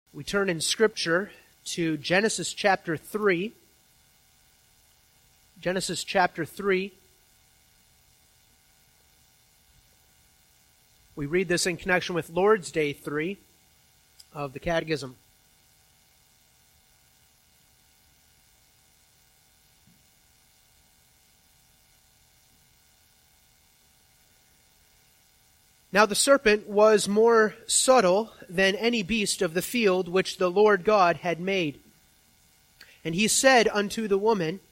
We turn in Scripture to Genesis chapter 3. Genesis chapter 3. We read this in connection with Lord's Day 3 of the Catechism. Now the serpent was more subtle than any beast of the field which the Lord God had made. And he said unto the woman,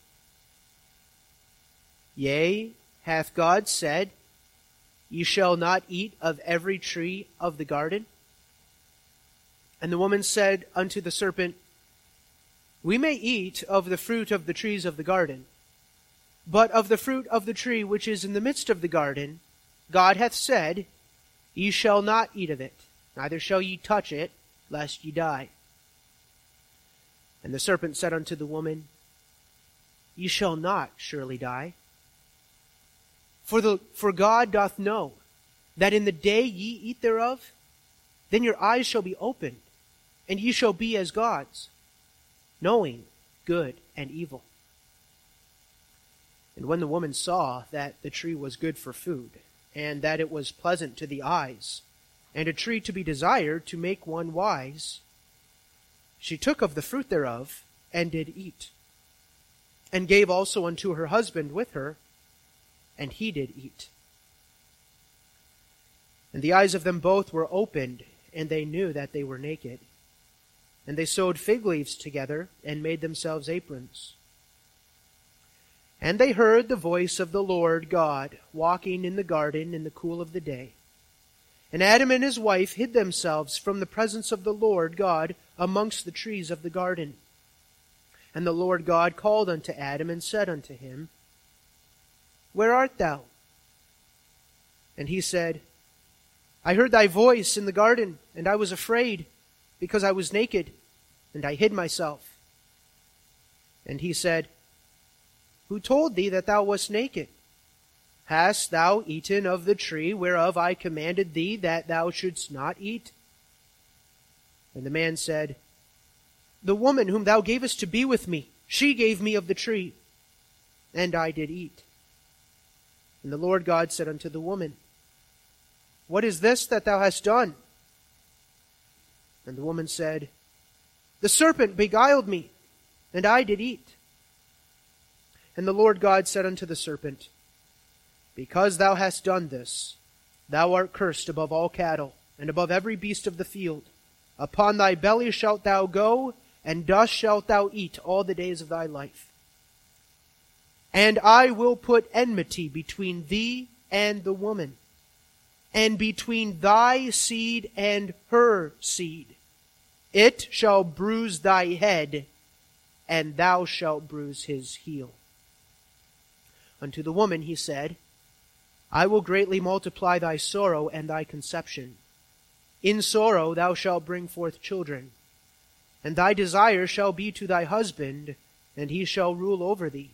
Yea, hath God said, Ye shall not eat of every tree of the garden? And the woman said unto the serpent, We may eat of the fruit of the trees of the garden, but of the fruit of the tree which is in the midst of the garden, God hath said, Ye shall not eat of it, neither shall ye touch it, lest ye die. And the serpent said unto the woman, Ye shall not surely die. For God doth know that in the day ye eat thereof, then your eyes shall be opened, and ye shall be as gods, knowing good and evil. And when the woman saw that the tree was good for food, and that it was pleasant to the eyes, and a tree to be desired to make one wise, she took of the fruit thereof, and did eat, and gave also unto her husband with her, and he did eat. And the eyes of them both were opened, and they knew that they were naked. And they sewed fig leaves together, and made themselves aprons. And they heard the voice of the Lord God walking in the garden in the cool of the day. And Adam and his wife hid themselves from the presence of the Lord God amongst the trees of the garden. And the Lord God called unto Adam and said unto him, Where art thou? And he said, I heard thy voice in the garden, and I was afraid, because I was naked, and I hid myself. And he said, Who told thee that thou wast naked? Hast thou eaten of the tree whereof I commanded thee that thou shouldst not eat? And the man said, The woman whom thou gavest to be with me, she gave me of the tree, and I did eat. And the Lord God said unto the woman, What is this that thou hast done? And the woman said, The serpent beguiled me, and I did eat. And the Lord God said unto the serpent, Because thou hast done this, thou art cursed above all cattle, and above every beast of the field. Upon thy belly shalt thou go, and dust shalt thou eat all the days of thy life. And I will put enmity between thee and the woman, and between thy seed and her seed. It shall bruise thy head, and thou shalt bruise his heel. Unto the woman he said, I will greatly multiply thy sorrow and thy conception. In sorrow thou shalt bring forth children, and thy desire shall be to thy husband, and he shall rule over thee.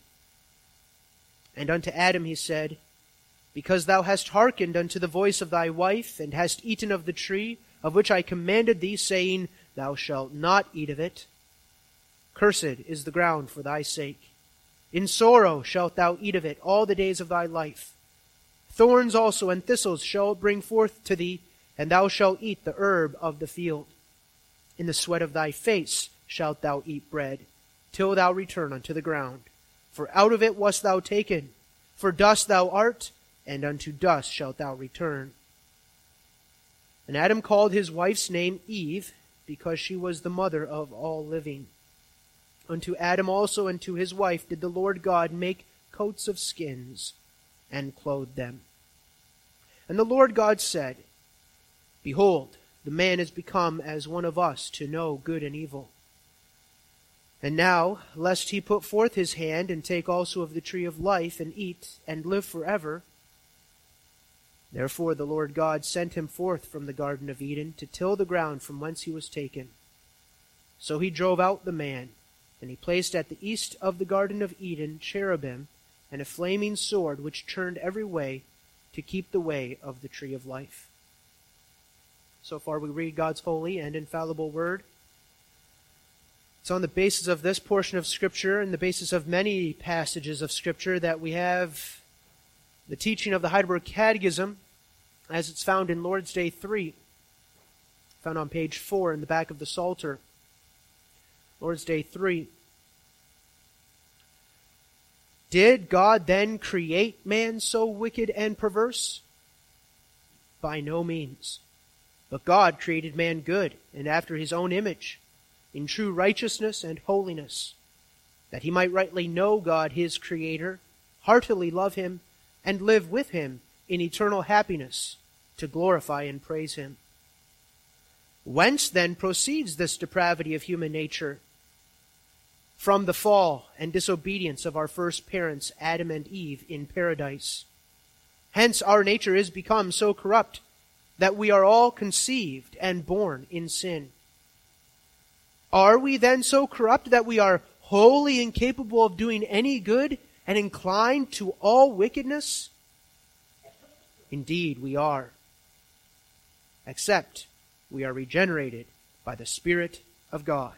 And unto Adam he said, Because thou hast hearkened unto the voice of thy wife, and hast eaten of the tree of which I commanded thee, saying, Thou shalt not eat of it. Cursed is the ground for thy sake. In sorrow shalt thou eat of it all the days of thy life. Thorns also and thistles shall it bring forth to thee, and thou shalt eat the herb of the field. In the sweat of thy face shalt thou eat bread, till thou return unto the ground. For out of it wast thou taken, for dust thou art, and unto dust shalt thou return. And Adam called his wife's name Eve, because she was the mother of all living. Unto Adam also and to his wife did the Lord God make coats of skins, and clothe them. And the Lord God said, Behold, the man is become as one of us to know good and evil. And now, lest he put forth his hand and take also of the tree of life and eat and live forever. Therefore the Lord God sent him forth from the Garden of Eden to till the ground from whence he was taken. So he drove out the man, and he placed at the east of the Garden of Eden cherubim and a flaming sword which turned every way to keep the way of the tree of life. So far we read God's holy and infallible word. It's on the basis of this portion of Scripture and the basis of many passages of Scripture that we have the teaching of the Heidelberg Catechism as it's found in Lord's Day 3, found on page 4 in the back of the Psalter. Lord's Day 3. Did God then create man so wicked and perverse? By no means. But God created man good and after his own image, in true righteousness and holiness, that he might rightly know God his Creator, heartily love him, and live with him in eternal happiness, to glorify and praise him. Whence then proceeds this depravity of human nature? From the fall and disobedience of our first parents, Adam and Eve, in paradise. Hence our nature is become so corrupt that we are all conceived and born in sin. Are we then so corrupt that we are wholly incapable of doing any good and inclined to all wickedness? Indeed, we are. Except we are regenerated by the Spirit of God.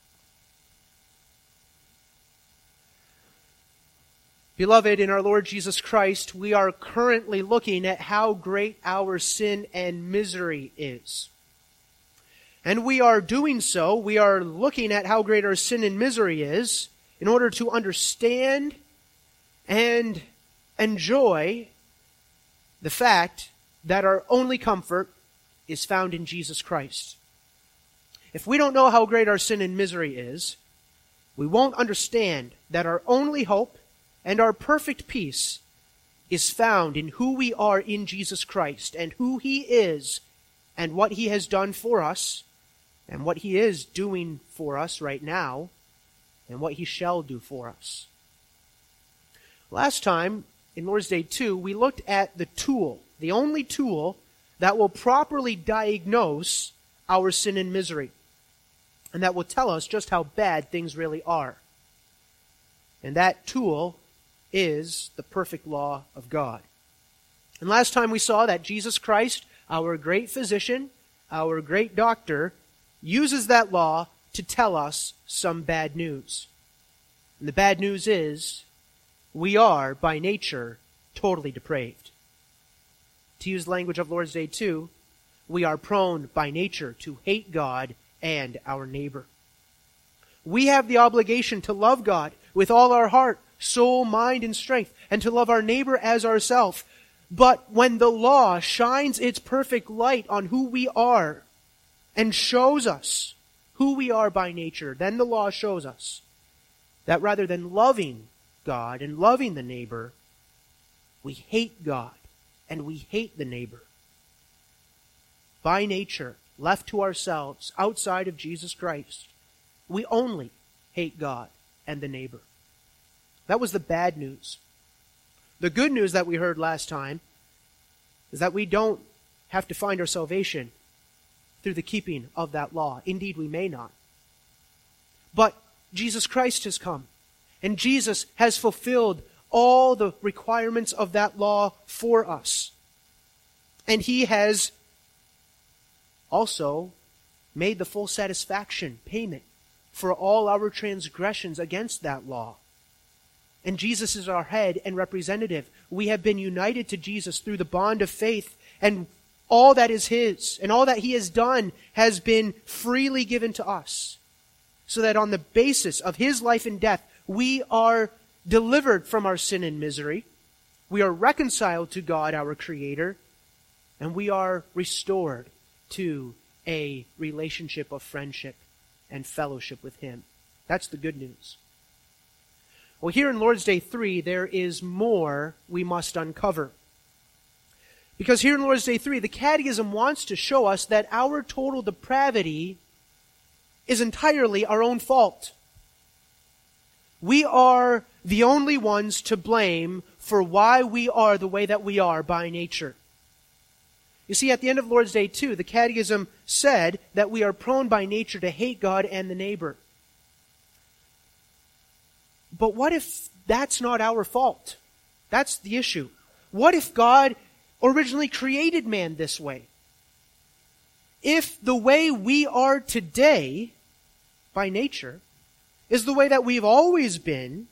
Beloved, in our Lord Jesus Christ, we are currently looking at how great our sin and misery is. And we are doing so, we are looking at how great our sin and misery is in order to understand and enjoy the fact that our only comfort is found in Jesus Christ. If we don't know how great our sin and misery is, we won't understand that our only hope and our perfect peace is found in who we are in Jesus Christ and who He is and what He has done for us and what He is doing for us right now and what He shall do for us. Last time, in Lord's Day 2, we looked at the tool, the only tool that will properly diagnose our sin and misery, and that will tell us just how bad things really are. And that tool is the perfect law of God. And last time we saw that Jesus Christ, our great physician, our great doctor, uses that law to tell us some bad news. And the bad news is, we are, by nature, totally depraved. To use language of Lord's Day 2, we are prone by nature to hate God and our neighbor. We have the obligation to love God with all our heart, soul, mind, and strength, and to love our neighbor as ourselves. But when the law shines its perfect light on who we are and shows us who we are by nature, then the law shows us that rather than loving God and loving the neighbor, we hate God and we hate the neighbor. By nature, left to ourselves, outside of Jesus Christ, we only hate God and the neighbor. That was the bad news. The good news that we heard last time is that we don't have to find our salvation through the keeping of that law. Indeed, we may not. But Jesus Christ has come, and Jesus has fulfilled all the requirements of that law for us. And He has also made the full satisfaction payment for all our transgressions against that law. And Jesus is our head and representative. We have been united to Jesus through the bond of faith, and all that is His and all that He has done has been freely given to us, so that on the basis of His life and death, we are delivered from our sin and misery, we are reconciled to God, our Creator, and we are restored to a relationship of friendship and fellowship with Him. That's the good news. Well, here in Lord's Day 3, there is more we must uncover. Because here in Lord's Day 3, the Catechism wants to show us that our total depravity is entirely our own fault. We are the only ones to blame for why we are the way that we are by nature. You see, at the end of Lord's Day 2, the Catechism said that we are prone by nature to hate God and the neighbor. But what if that's not our fault? That's the issue. What if God originally created man this way? If the way we are today, by nature, is the way that we've always been,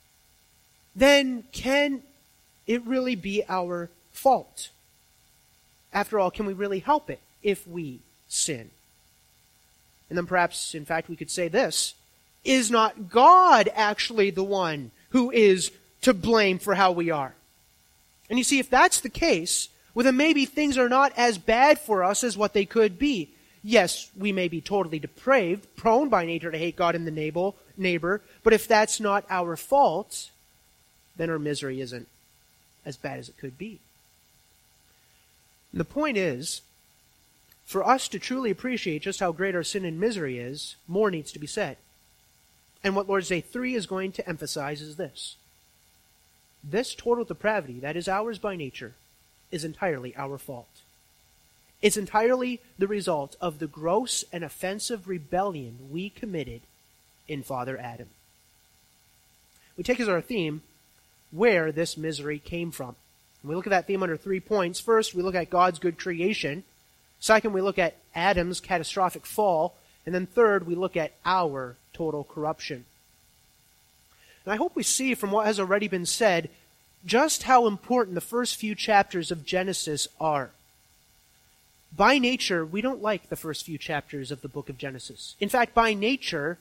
then can it really be our fault? After all, can we really help it if we sin? And then perhaps, in fact, we could say this: is not God actually the one who is to blame for how we are? And you see, if that's the case, well, then maybe things are not as bad for us as what they could be. Yes, we may be totally depraved, prone by nature to hate God and the neighbor, but if that's not our fault, then our misery isn't as bad as it could be. And the point is, for us to truly appreciate just how great our sin and misery is, more needs to be said. And what Lord's Day 3 is going to emphasize is this: this total depravity that is ours by nature is entirely our fault. It's entirely the result of the gross and offensive rebellion we committed in Father Adam. We take as our theme where this misery came from. And we look at that theme under 3 points. First, we look at God's good creation. Second, we look at Adam's catastrophic fall. And then third, we look at our total corruption. And I hope we see from what has already been said just how important the first few chapters of Genesis are. By nature, we don't like the first few chapters of the book of Genesis. In fact, by nature,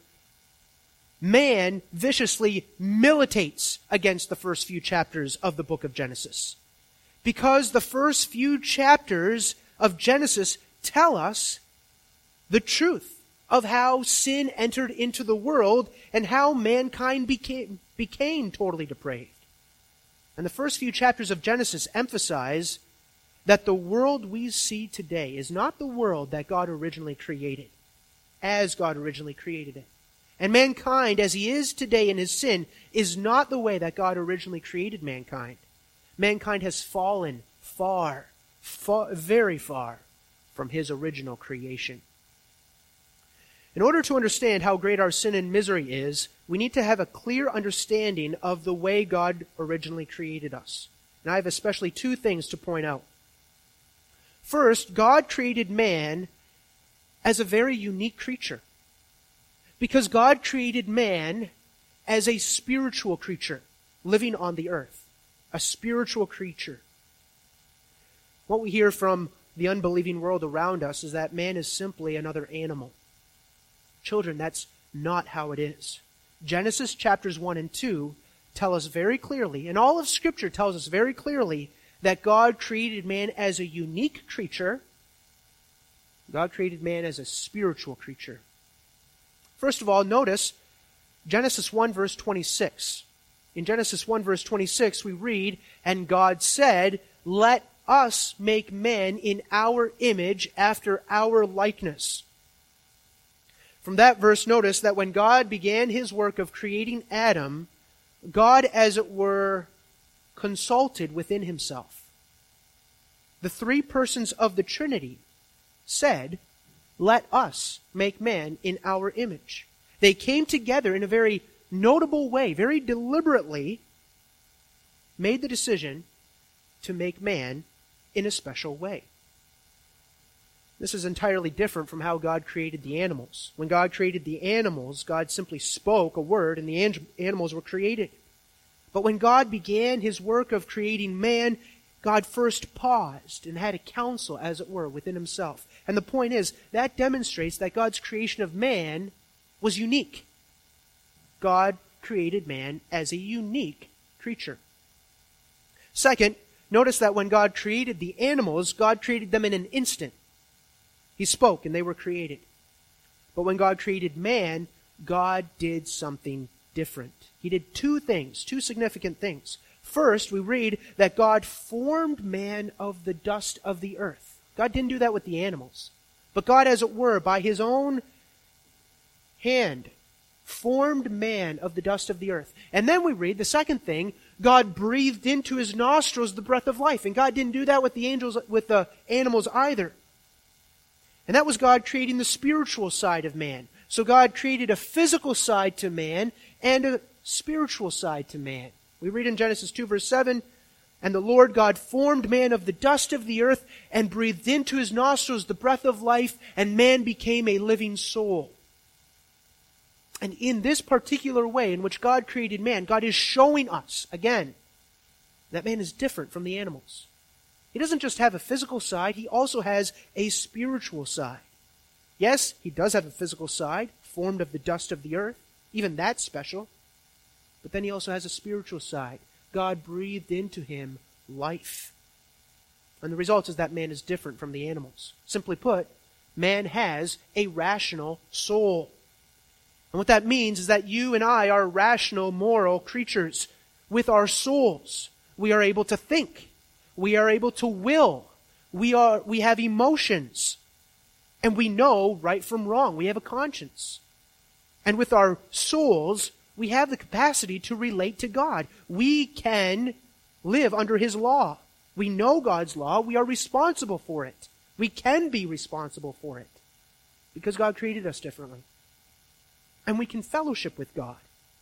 man viciously militates against the first few chapters of the book of Genesis. Because the first few chapters of Genesis tell us the truth of how sin entered into the world and how mankind became totally depraved. And the first few chapters of Genesis emphasize that the world we see today is not the world that God originally created, as God originally created it. And mankind, as he is today in his sin, is not the way that God originally created mankind. Mankind has fallen far, very far from his original creation. In order to understand how great our sin and misery is, we need to have a clear understanding of the way God originally created us. And I have especially 2 things to point out. First, God created man as a very unique creature. Because God created man as a spiritual creature living on the earth. A spiritual creature. What we hear from the unbelieving world around us is that man is simply another animal. Children, that's not how it is. Genesis chapters 1 and 2 tell us very clearly, and all of Scripture tells us very clearly, that God created man as a unique creature. God created man as a spiritual creature. First of all, notice Genesis 1 verse 26. In Genesis 1 verse 26 we read, "And God said, let us make man in our image after our likeness." From that verse, notice that when God began his work of creating Adam, God, as it were, consulted within himself. The 3 persons of the Trinity said, "Let us make man in our image." They came together in a very notable way, very deliberately, made the decision to make man in a special way. This is entirely different from how God created the animals. When God created the animals, God simply spoke a word and the animals were created. But when God began his work of creating man, God first paused and had a counsel, as it were, within himself. And the point is, that demonstrates that God's creation of man was unique. God created man as a unique creature. Second, notice that when God created the animals, God created them in an instant. He spoke and they were created. But when God created man, God did something different. He did 2 things, 2 significant things. First, we read that God formed man of the dust of the earth. God didn't do that with the animals. But God, as it were, by his own hand, formed man of the dust of the earth. And then we read the second thing, God breathed into his nostrils the breath of life. And God didn't do that with the animals either. And that was God creating the spiritual side of man. So God created a physical side to man and a spiritual side to man. We read in Genesis 2 verse 7, "And the Lord God formed man of the dust of the earth and breathed into his nostrils the breath of life, and man became a living soul." And in this particular way in which God created man, God is showing us, again, that man is different from the animals. He doesn't just have a physical side, he also has a spiritual side. Yes, he does have a physical side, formed of the dust of the earth. Even that's special. But then he also has a spiritual side. God breathed into him life. And the result is that man is different from the animals. Simply put, man has a rational soul. And what that means is that you and I are rational, moral creatures with our souls. We are able to think. We are able to will. We have emotions. And we know right from wrong. We have a conscience. And with our souls, we have the capacity to relate to God. We can live under His law. We know God's law. We are responsible for it. We can be responsible for it because God created us differently. And we can fellowship with God.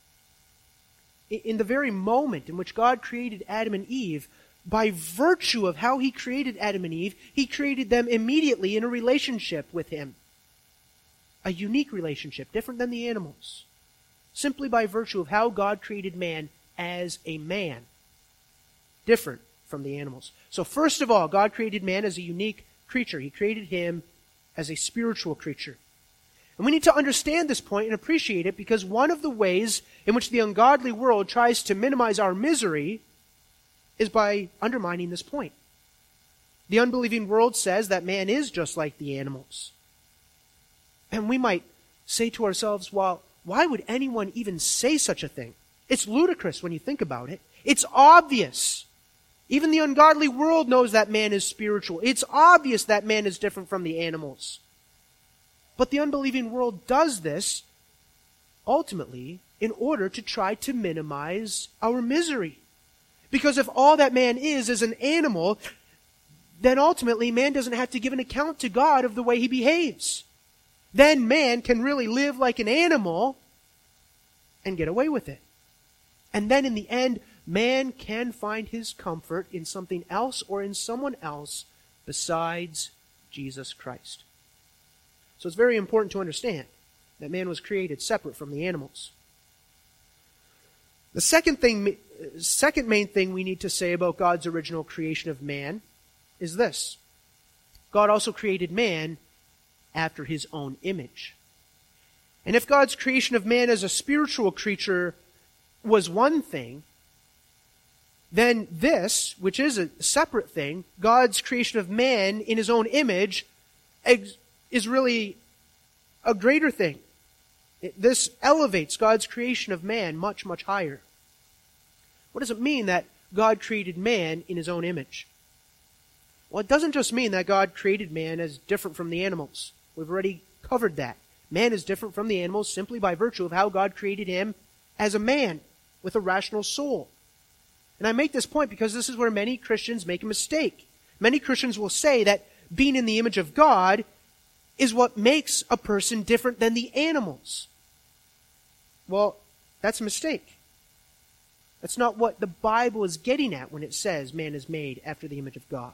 In the very moment in which God created Adam and Eve, by virtue of how He created Adam and Eve, He created them immediately in a relationship with Him. A unique relationship, different than the animals. Simply by virtue of how God created man as a man. Different from the animals. So first of all, God created man as a unique creature. He created him as a spiritual creature. And we need to understand this point and appreciate it because one of the ways in which the ungodly world tries to minimize our misery is by undermining this point. The unbelieving world says that man is just like the animals. And we might say to ourselves, well, why would anyone even say such a thing? It's ludicrous when you think about it. It's obvious. Even the ungodly world knows that man is spiritual. It's obvious that man is different from the animals. But the unbelieving world does this ultimately in order to try to minimize our misery. Because if all that man is an animal, then ultimately man doesn't have to give an account to God of the way he behaves. Then man can really live like an animal and get away with it. And then in the end, man can find his comfort in something else or in someone else besides Jesus Christ. So it's very important to understand that man was created separate from the animals. The second main thing we need to say about God's original creation of man is this. God also created man after His own image. And if God's creation of man as a spiritual creature was one thing, then this, which is a separate thing, God's creation of man in His own image, is really a greater thing. This elevates God's creation of man much, much higher. What does it mean that God created man in His own image? Well, it doesn't just mean that God created man as different from the animals. We've already covered that. Man is different from the animals simply by virtue of how God created him as a man with a rational soul. And I make this point because this is where many Christians make a mistake. Many Christians will say that being in the image of God is what makes a person different than the animals. Well, that's a mistake. That's not what the Bible is getting at when it says man is made after the image of God.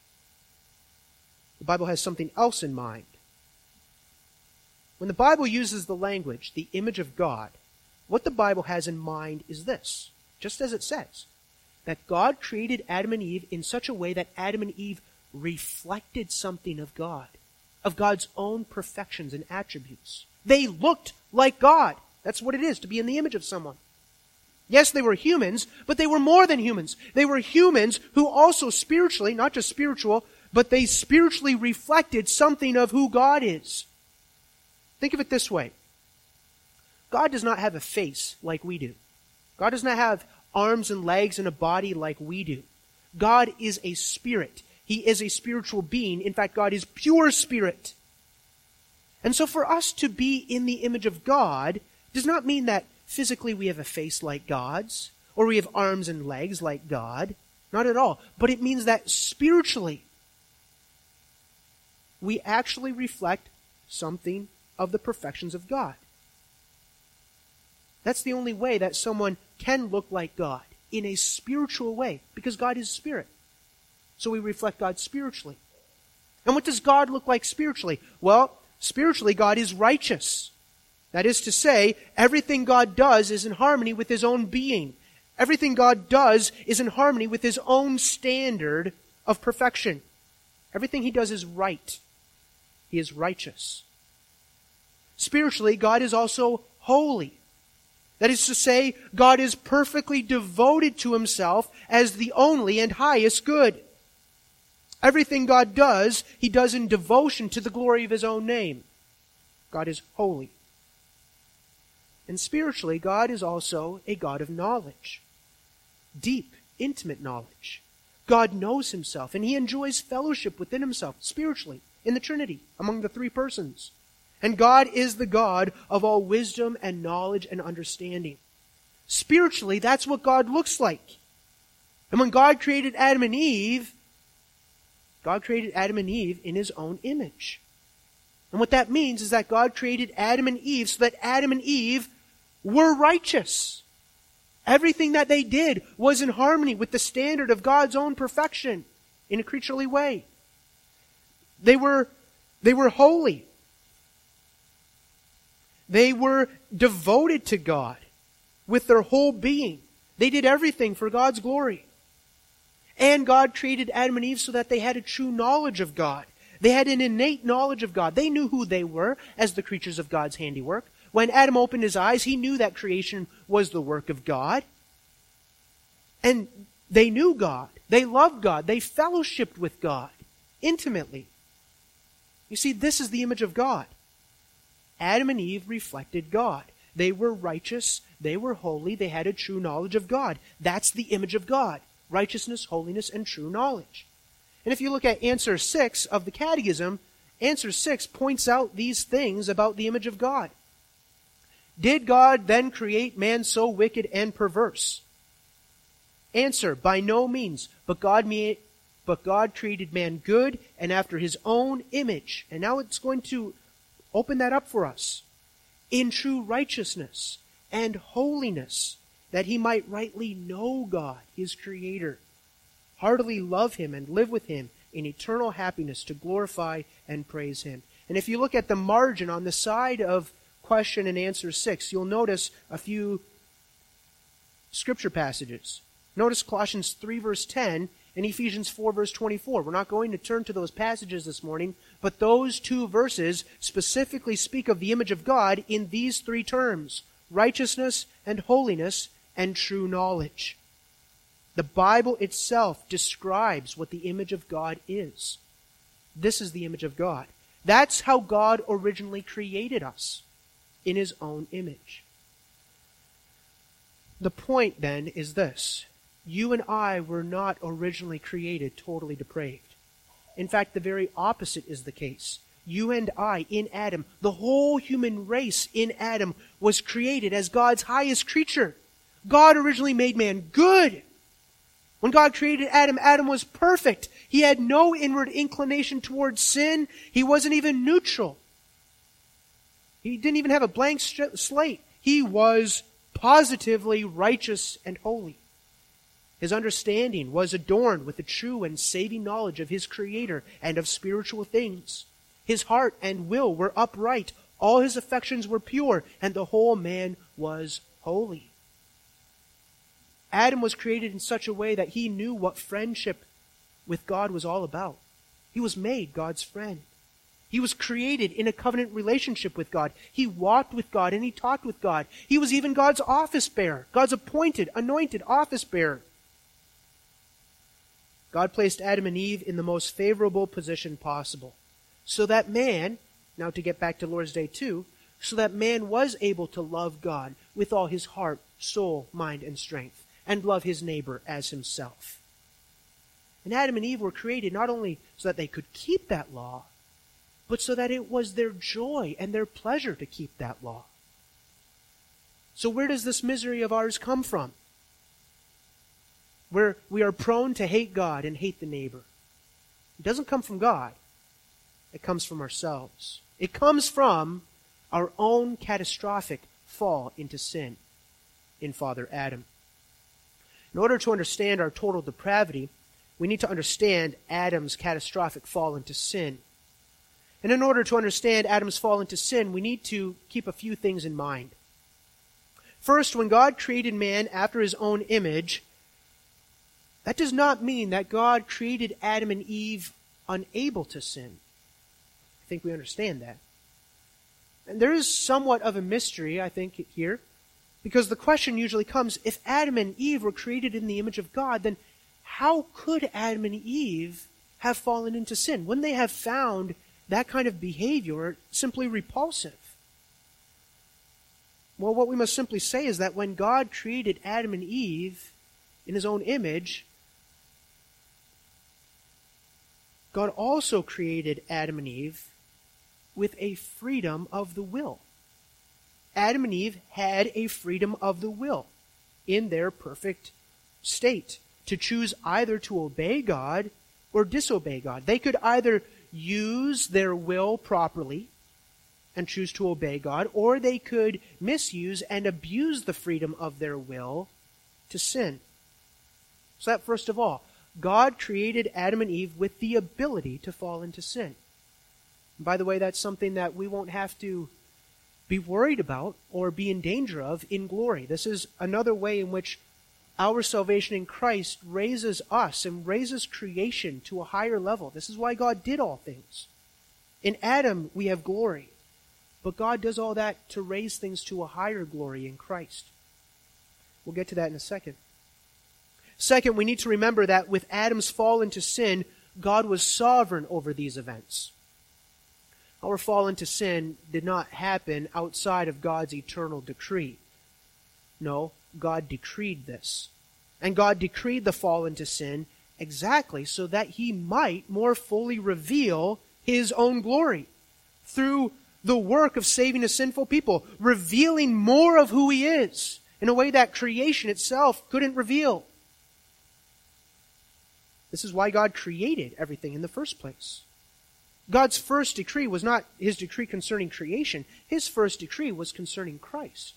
The Bible has something else in mind. When the Bible uses the language, the image of God, what the Bible has in mind is this, just as it says, that God created Adam and Eve in such a way that Adam and Eve reflected something of God, of God's own perfections and attributes. They looked like God. That's what it is, to be in the image of someone. Yes, they were humans, but they were more than humans. They were humans who also spiritually, not just spiritual, but they spiritually reflected something of who God is. Think of it this way. God does not have a face like we do. God does not have arms and legs and a body like we do. God is a spirit. He is a spiritual being. In fact, God is pure spirit. And so for us to be in the image of God does not mean that physically we have a face like God's, or we have arms and legs like God. Not at all. But it means that spiritually, we actually reflect something of the perfections of God. That's the only way that someone can look like God, in a spiritual way, because God is spirit. So we reflect God spiritually. And what does God look like spiritually? Well, spiritually, God is righteous. That is to say, everything God does is in harmony with his own being. Everything God does is in harmony with his own standard of perfection. Everything he does is right. He is righteous. Spiritually, God is also holy. That is to say, God is perfectly devoted to himself as the only and highest good. Everything God does, he does in devotion to the glory of his own name. God is holy. And spiritually, God is also a God of knowledge. Deep, intimate knowledge. God knows himself, and he enjoys fellowship within himself, spiritually, in the Trinity, among the three persons. And God is the God of all wisdom and knowledge and understanding. Spiritually, that's what God looks like. And when God created Adam and Eve, God created Adam and Eve in his own image. And what that means is that God created Adam and Eve so that Adam and Eve were righteous. Everything that they did was in harmony with the standard of God's own perfection in a creaturely way. They were holy. They were devoted to God with their whole being. They did everything for God's glory. And God created Adam and Eve so that they had a true knowledge of God. They had an innate knowledge of God. They knew who they were as the creatures of God's handiwork. When Adam opened his eyes, he knew that creation was the work of God. And they knew God. They loved God. They fellowshiped with God intimately. You see, this is the image of God. Adam and Eve reflected God. They were righteous. They were holy. They had a true knowledge of God. That's the image of God. Righteousness, holiness, and true knowledge. And if you look at answer 6 of the Catechism, answer 6 points out these things about the image of God. Did God then create man so wicked and perverse? Answer, by no means, but God created man good and after his own image. And now it's going to open that up for us. In true righteousness and holiness, that he might rightly know God, his Creator, heartily love him and live with him in eternal happiness to glorify and praise him. And if you look at the margin on the side of question and answer 6, you'll notice a few scripture passages. Notice Colossians 3 verse 10 and Ephesians 4 verse 24. We're not going to turn to those passages this morning, but those two verses specifically speak of the image of God in these three terms: righteousness and holiness and true knowledge. The Bible itself describes what the image of God is. This is the image of God. That's how God originally created us, in his own image. The point then is this: you and I were not originally created totally depraved. In fact, the very opposite is the case. You and I, in Adam, the whole human race in Adam, was created as God's highest creature. God originally made man good. When God created Adam, Adam was perfect. He had no inward inclination towards sin. He wasn't even neutral. He didn't even have a blank slate. He was positively righteous and holy. His understanding was adorned with the true and saving knowledge of his Creator and of spiritual things. His heart and will were upright. All his affections were pure, and the whole man was holy. Adam was created in such a way that he knew what friendship with God was all about. He was made God's friend. He was created in a covenant relationship with God. He walked with God and he talked with God. He was even God's office bearer, God's appointed, anointed office bearer. God placed Adam and Eve in the most favorable position possible, so that man, now to get back to Lord's Day 2, so that man was able to love God with all his heart, soul, mind, and strength, and love his neighbor as himself. And Adam and Eve were created not only so that they could keep that law, but so that it was their joy and their pleasure to keep that law. So where does this misery of ours come from? Where we are prone to hate God and hate the neighbor. It doesn't come from God. It comes from ourselves. It comes from our own catastrophic fall into sin in Father Adam. In order to understand our total depravity, we need to understand Adam's catastrophic fall into sin. And in order to understand Adam's fall into sin, we need to keep a few things in mind. First, when God created man after his own image, that does not mean that God created Adam and Eve unable to sin. I think we understand that. And there is somewhat of a mystery, I think, here, because the question usually comes, if Adam and Eve were created in the image of God, then how could Adam and Eve have fallen into sin? Wouldn't they have found that kind of behavior simply repulsive? Well, what we must simply say is that when God created Adam and Eve in his own image, God also created Adam and Eve with a freedom of the will. Adam and Eve had a freedom of the will in their perfect state to choose either to obey God or disobey God. They could either use their will properly and choose to obey God, or they could misuse and abuse the freedom of their will to sin. So that first of all, God created Adam and Eve with the ability to fall into sin. And by the way, that's something that we won't have to be worried about or be in danger of in glory. This is another way in which our salvation in Christ raises us and raises creation to a higher level. This is why God did all things. In Adam, we have glory. But God does all that to raise things to a higher glory in Christ. We'll get to that in a second. Second, we need to remember that with Adam's fall into sin, God was sovereign over these events. Our fall into sin did not happen outside of God's eternal decree. No, God decreed this. And God decreed the fall into sin exactly so that he might more fully reveal his own glory through the work of saving a sinful people, revealing more of who he is in a way that creation itself couldn't reveal. This is why God created everything in the first place. God's first decree was not his decree concerning creation. His first decree was concerning Christ.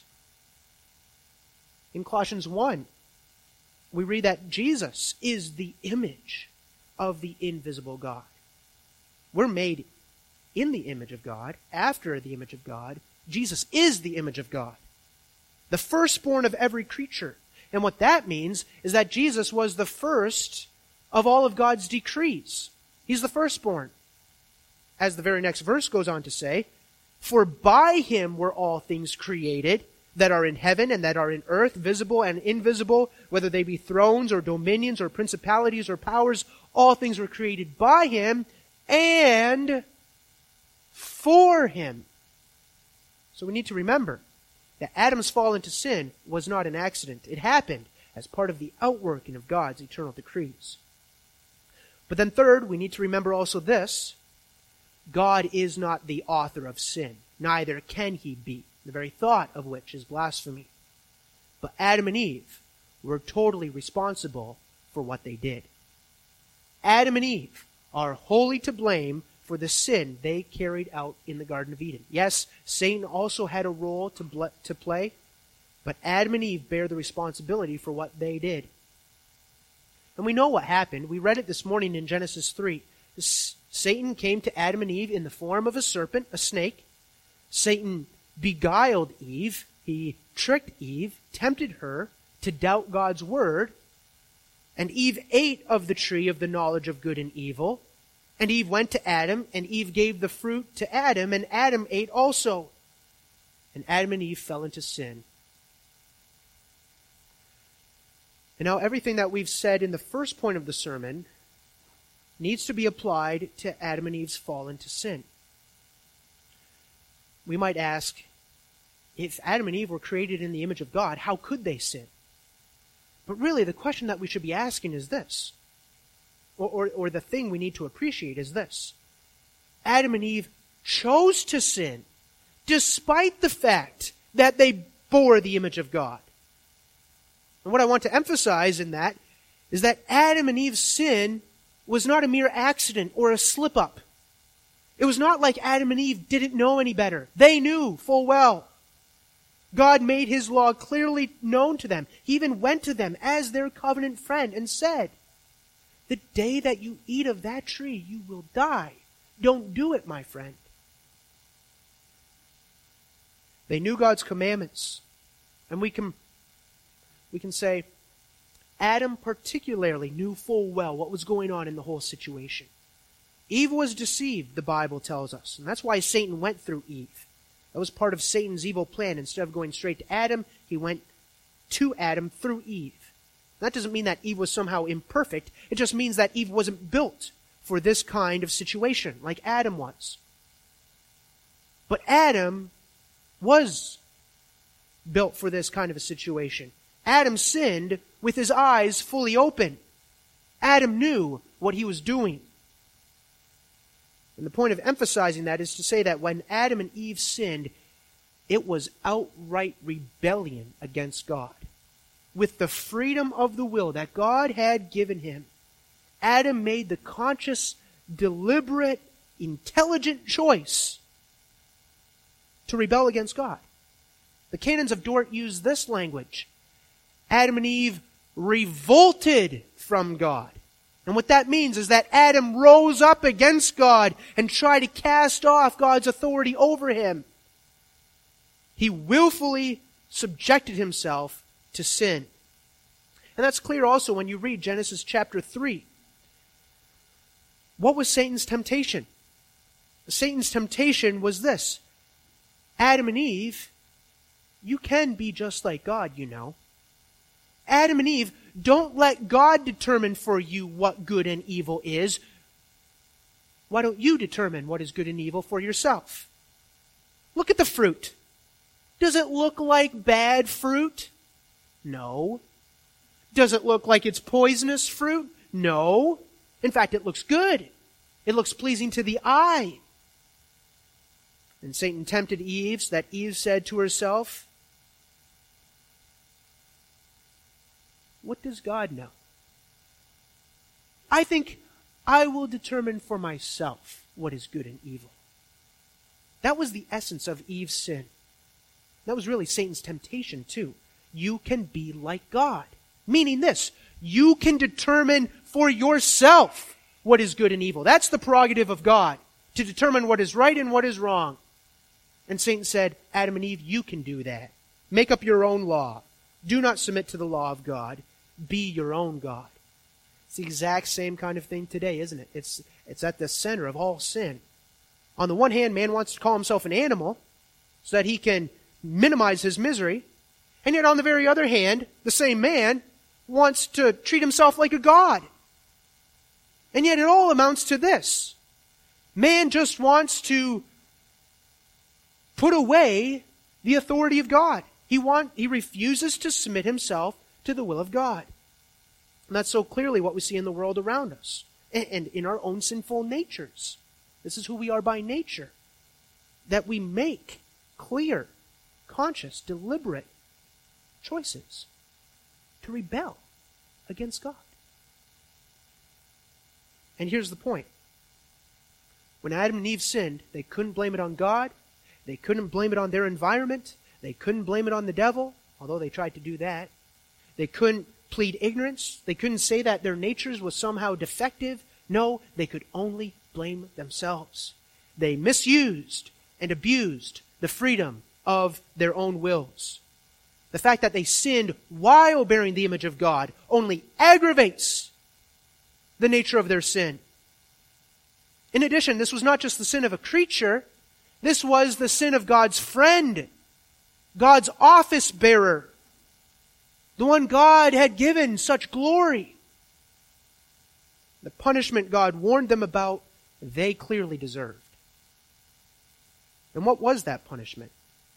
In Colossians 1, we read that Jesus is the image of the invisible God. We're made in the image of God, after the image of God. Jesus is the image of God, the firstborn of every creature. And what that means is that Jesus was the first of all of God's decrees. He's the firstborn. As the very next verse goes on to say, for by him were all things created that are in heaven and that are in earth, visible and invisible, whether they be thrones or dominions or principalities or powers, all things were created by him and for him. So we need to remember that Adam's fall into sin was not an accident. It happened as part of the outworking of God's eternal decrees. But then third, we need to remember also this: God is not the author of sin, neither can he be, the very thought of which is blasphemy. But Adam and Eve were totally responsible for what they did. Adam and Eve are wholly to blame for the sin they carried out in the Garden of Eden. Yes, Satan also had a role to play, but Adam and Eve bear the responsibility for what they did. And we know what happened. We read it this morning in Genesis 3. Satan came to Adam and Eve in the form of a serpent, a snake. Satan beguiled Eve. He tricked Eve, tempted her to doubt God's word. And Eve ate of the tree of the knowledge of good and evil. And Eve went to Adam, and Eve gave the fruit to Adam, and Adam ate also. And Adam and Eve fell into sin. And now everything that we've said in the first point of the sermon needs to be applied to Adam and Eve's fall into sin. We might ask, if Adam and Eve were created in the image of God, how could they sin? But really, the question that we should be asking is this, or the thing we need to appreciate is this: Adam and Eve chose to sin despite the fact that they bore the image of God. And what I want to emphasize in that is that Adam and Eve's sin was not a mere accident or a slip-up. It was not like Adam and Eve didn't know any better. They knew full well. God made his law clearly known to them. He even went to them as their covenant friend and said, "The day that you eat of that tree, you will die. Don't do it, my friend. They knew God's commandments. And we can say, Adam particularly knew full well what was going on in the whole situation. Eve was deceived, the Bible tells us. And that's why Satan went through Eve. That was part of Satan's evil plan. Instead of going straight to Adam, he went to Adam through Eve. That doesn't mean that Eve was somehow imperfect. It just means that Eve wasn't built for this kind of situation, like Adam was. But Adam was built for this kind of a situation. Adam sinned with his eyes fully open. Adam knew what he was doing. And the point of emphasizing that is to say that when Adam and Eve sinned, it was outright rebellion against God. With the freedom of the will that God had given him, Adam made the conscious, deliberate, intelligent choice to rebel against God. The canons of Dort use this language. Adam and Eve revolted from God. And what that means is that Adam rose up against God and tried to cast off God's authority over him. He willfully subjected himself to sin. And that's clear also when you read Genesis chapter 3. What was Satan's temptation? Satan's temptation was this. Adam and Eve, you can be just like God, you know. Adam and Eve, don't let God determine for you what good and evil is. Why don't you determine what is good and evil for yourself? Look at the fruit. Does it look like bad fruit? No. Does it look like it's poisonous fruit? No. In fact, it looks good. It looks pleasing to the eye. And Satan tempted Eve, so that Eve said to herself, what does God know? I think I will determine for myself what is good and evil. That was the essence of Eve's sin. That was really Satan's temptation too. You can be like God. Meaning this, you can determine for yourself what is good and evil. That's the prerogative of God, to determine what is right and what is wrong. And Satan said, Adam and Eve, you can do that. Make up your own law. Do not submit to the law of God. Be your own God. It's the exact same kind of thing today, isn't it? It's at the center of all sin. On the one hand, man wants to call himself an animal so that he can minimize his misery. And yet on the very other hand, the same man wants to treat himself like a god. And yet it all amounts to this. Man just wants to put away the authority of God. He refuses to submit himself to the will of God. And that's so clearly what we see in the world around us and in our own sinful natures. This is who we are by nature. That we make clear, conscious, deliberate choices to rebel against God. And here's the point. When Adam and Eve sinned, they couldn't blame it on God. They couldn't blame it on their environment. They couldn't blame it on the devil, although they tried to do that. They couldn't plead ignorance. They couldn't say that their natures was somehow defective. No, they could only blame themselves. They misused and abused the freedom of their own wills. The fact that they sinned while bearing the image of God only aggravates the nature of their sin. In addition, this was not just the sin of a creature. This was the sin of God's friend, God's office bearer, the one God had given such glory. The punishment God warned them about, they clearly deserved. And what was that punishment?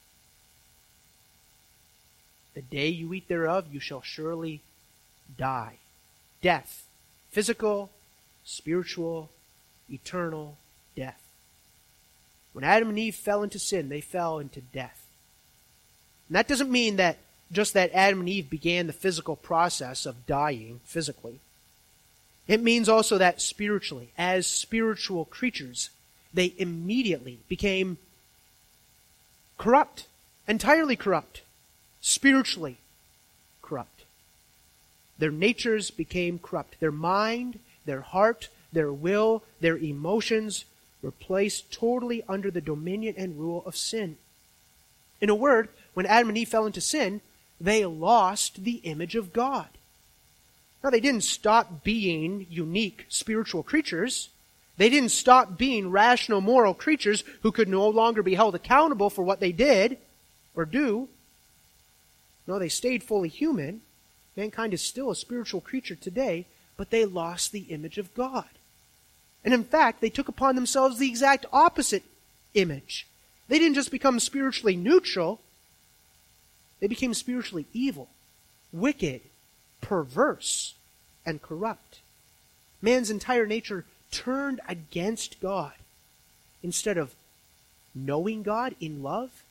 The day you eat thereof, you shall surely die. Death. Physical, spiritual, eternal death. When Adam and Eve fell into sin, they fell into death. And that doesn't mean that just that Adam and Eve began the physical process of dying physically. It means also that spiritually, as spiritual creatures, they immediately became corrupt, entirely corrupt, spiritually corrupt. Their natures became corrupt. Their mind, their heart, their will, their emotions were placed totally under the dominion and rule of sin. In a word, when Adam and Eve fell into sin, they lost the image of God. Now, they didn't stop being unique spiritual creatures. They didn't stop being rational, moral creatures who could no longer be held accountable for what they did or do. No, they stayed fully human. Mankind is still a spiritual creature today, but they lost the image of God. And in fact, they took upon themselves the exact opposite image. They didn't just become spiritually neutral, they became spiritually evil, wicked, perverse, and corrupt. Man's entire nature turned against God. Instead of knowing God in love,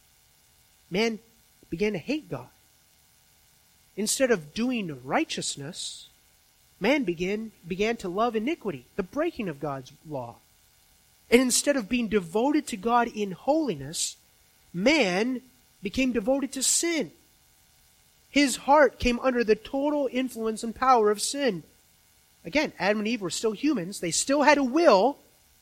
man began to hate God. Instead of doing righteousness, man began to love iniquity, the breaking of God's law. And instead of being devoted to God in holiness, man became devoted to sin. His heart came under the total influence and power of sin. Again, Adam and Eve were still humans. They still had a will,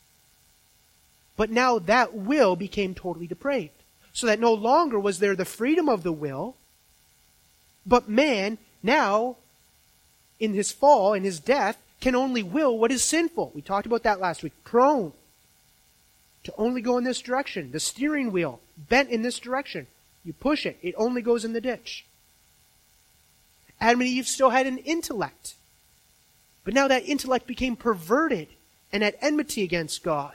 but now that will became totally depraved. So that no longer was there the freedom of the will, but man now, in his fall, in his death, can only will what is sinful. We talked about that last week. Prone to only go in this direction. The steering wheel bent in this direction. You push it, it only goes in the ditch. Adam and Eve still had an intellect. But now that intellect became perverted and at enmity against God.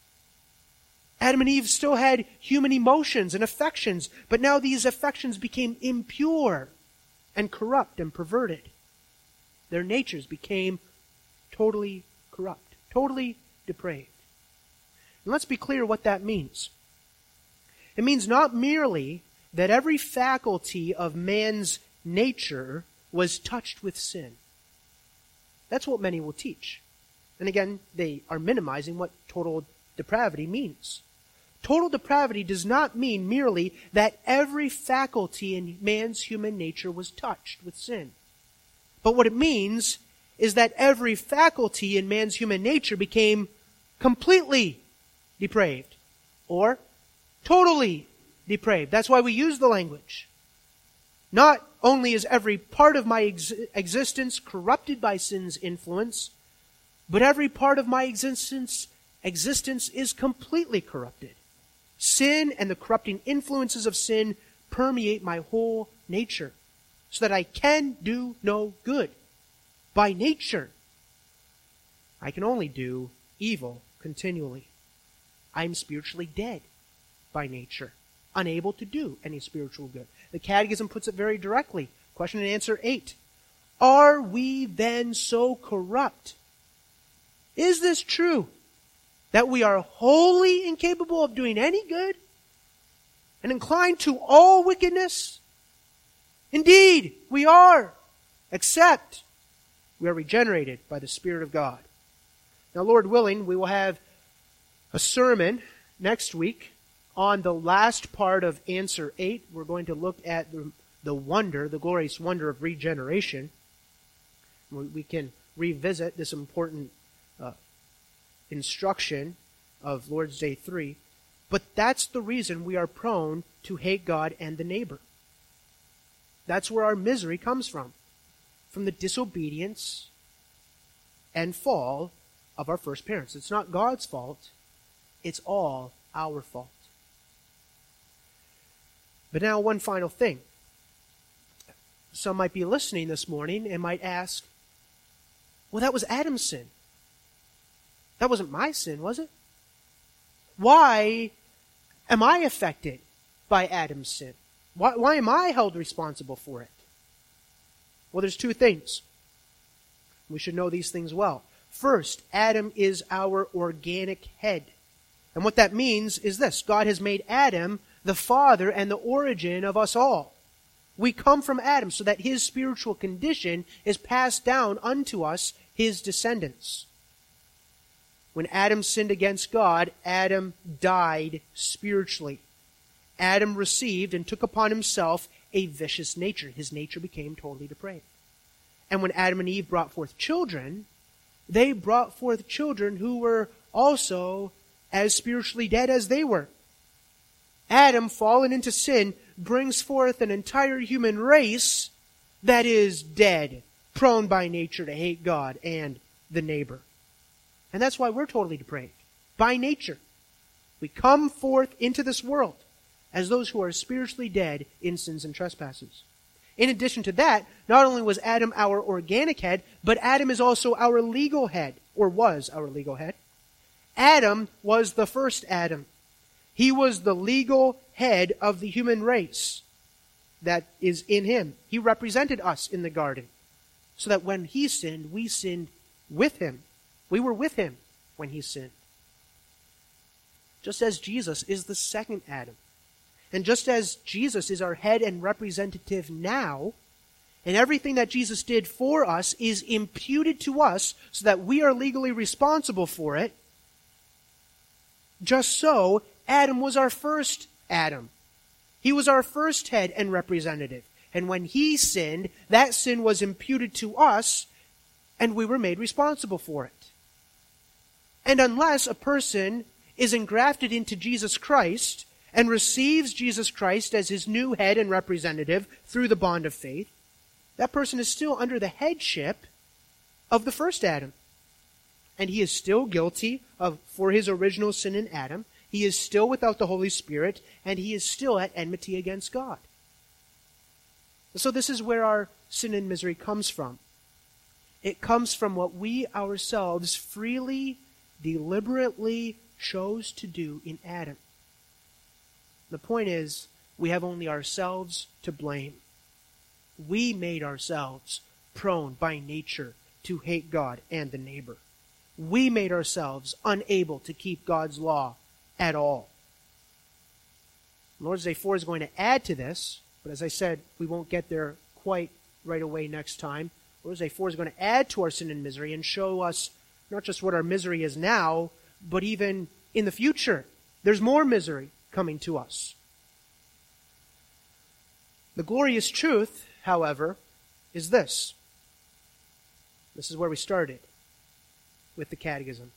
Adam and Eve still had human emotions and affections, but now these affections became impure and corrupt and perverted. Their natures became totally corrupt, totally depraved. And let's be clear what that means. It means not merely that every faculty of man's nature was touched with sin. That's what many will teach. And again, they are minimizing what total depravity means. Total depravity does not mean merely that every faculty in man's human nature was touched with sin. But what it means is that every faculty in man's human nature became completely depraved or totally depraved. That's why we use the language. Not only is every part of my existence corrupted by sin's influence, but every part of my existence is completely corrupted. Sin and the corrupting influences of sin permeate my whole nature, so that I can do no good. By nature, I can only do evil continually. I'm spiritually dead by nature, unable to do any spiritual good. The Catechism puts it very directly. Question and answer 8. Are we then so corrupt? Is this true? That we are wholly incapable of doing any good and inclined to all wickedness? Indeed, we are, except we are regenerated by the Spirit of God. Now, Lord willing, we will have a sermon next week on the last part of answer 8. We're going to look at the wonder, the glorious wonder of regeneration. We can revisit this important instruction of Lord's Day 3. But that's the reason we are prone to hate God and the neighbor. That's where our misery comes from the disobedience and fall of our first parents. It's not God's fault. It's all our fault. But now one final thing. Some might be listening this morning and might ask, well, that was Adam's sin. That wasn't my sin, was it? Why am I affected by Adam's sin? Why am I held responsible for it? Well, there's two things. We should know these things well. First, Adam is our organic head. And what that means is this. God has made Adam the father and the origin of us all. We come from Adam so that his spiritual condition is passed down unto us, his descendants. When Adam sinned against God, Adam died spiritually. Adam received and took upon himself a vicious nature. His nature became totally depraved. And when Adam and Eve brought forth children, they brought forth children who were also as spiritually dead as they were. Adam, fallen into sin, brings forth an entire human race that is dead, prone by nature to hate God and the neighbor. And that's why we're totally depraved. By nature. We come forth into this world as those who are spiritually dead in sins and trespasses. In addition to that, not only was Adam our organic head, but Adam is also our legal head, or was our legal head. Adam was the first Adam. He was the legal head of the human race that is in him. He represented us in the garden, so that when he sinned, we sinned with him. We were with him when he sinned. Just as Jesus is the second Adam, and just as Jesus is our head and representative now, and everything that Jesus did for us is imputed to us so that we are legally responsible for it, just so, Adam was our first Adam. He was our first head and representative. And when he sinned, that sin was imputed to us, and we were made responsible for it. And unless a person is engrafted into Jesus Christ and receives Jesus Christ as his new head and representative through the bond of faith, that person is still under the headship of the first Adam. And he is still guilty for his original sin in Adam. He is still without the Holy Spirit, and he is still at enmity against God. So this is where our sin and misery comes from. It comes from what we ourselves freely, deliberately chose to do in Adam. The point is, we have only ourselves to blame. We made ourselves prone by nature to hate God and the neighbor. We made ourselves unable to keep God's law at all. Lord's Day 4 is going to add to this, but as I said, we won't get there quite right away next time. Lord's Day 4 is going to add to our sin and misery and show us not just what our misery is now, but even in the future. There's more misery coming to us. The glorious truth, however, is this. This is where we started with the catechism.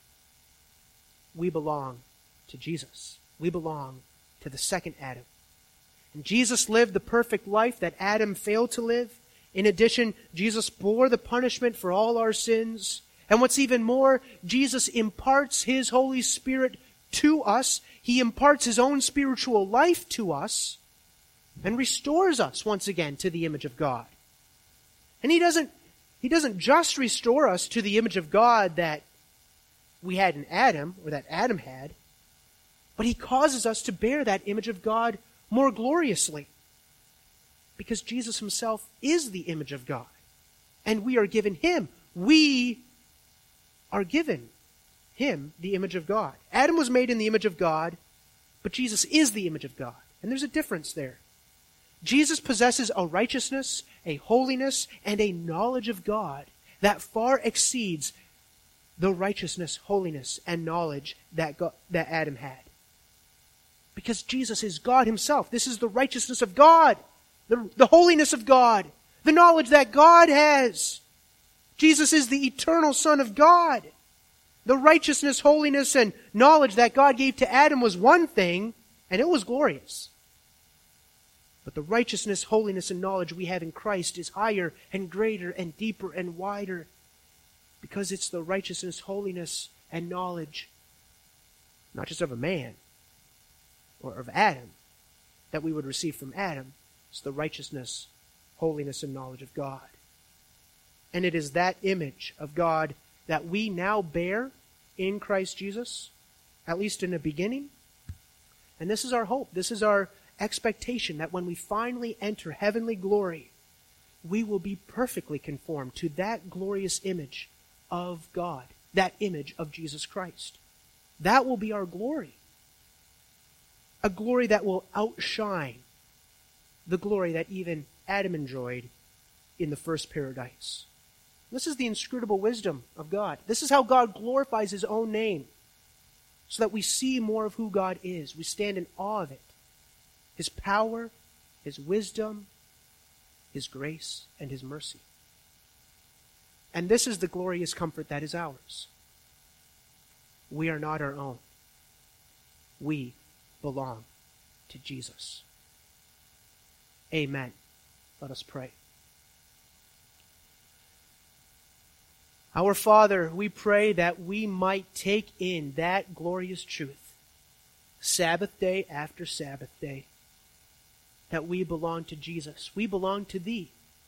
We belong to Jesus. We belong to the second Adam. And Jesus lived the perfect life that Adam failed to live. In addition, Jesus bore the punishment for all our sins. And what's even more, Jesus imparts his Holy Spirit to us. He imparts his own spiritual life to us and restores us once again to the image of God. And he doesn't just restore us to the image of God that we had in Adam, or that Adam had, but he causes us to bear that image of God more gloriously. Because Jesus himself is the image of God. And we are given him. We are given him the image of God. Adam was made in the image of God, but Jesus is the image of God. And there's a difference there. Jesus possesses a righteousness, a holiness, and a knowledge of God that far exceeds the righteousness, holiness, and knowledge that Adam had. Because Jesus is God himself. This is the righteousness of God, the holiness of God, the knowledge that God has. Jesus is the eternal Son of God. The righteousness, holiness, and knowledge that God gave to Adam was one thing, and it was glorious. But the righteousness, holiness, and knowledge we have in Christ is higher and greater and deeper and wider, because it's the righteousness, holiness, and knowledge, not just of a man or of Adam, that we would receive from Adam. It's the righteousness, holiness, and knowledge of God. And it is that image of God that we now bear in Christ Jesus, at least in the beginning. And this is our hope. This is our expectation, that when we finally enter heavenly glory, we will be perfectly conformed to that glorious image of God, that image of Jesus Christ. That will be our glory. A glory that will outshine the glory that even Adam enjoyed in the first paradise. This is the inscrutable wisdom of God. This is how God glorifies his own name, so that we see more of who God is. We stand in awe of it. His power, his wisdom, his grace, and his mercy. And this is the glorious comfort that is ours. We are not our own. we belong to Jesus. Amen. Let us pray. Our Father, we pray that we might take in that glorious truth, Sabbath day after Sabbath day, that we belong to Jesus. We belong to Thee.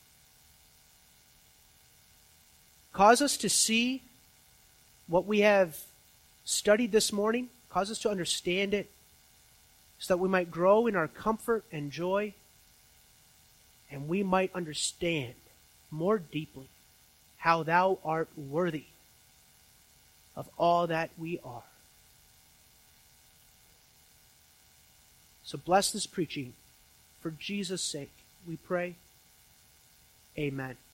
Cause us to see what we have studied this morning. Cause us to understand it so that we might grow in our comfort and joy, and we might understand more deeply how Thou art worthy of all that we are. So bless this preaching. For Jesus' sake, we pray. Amen.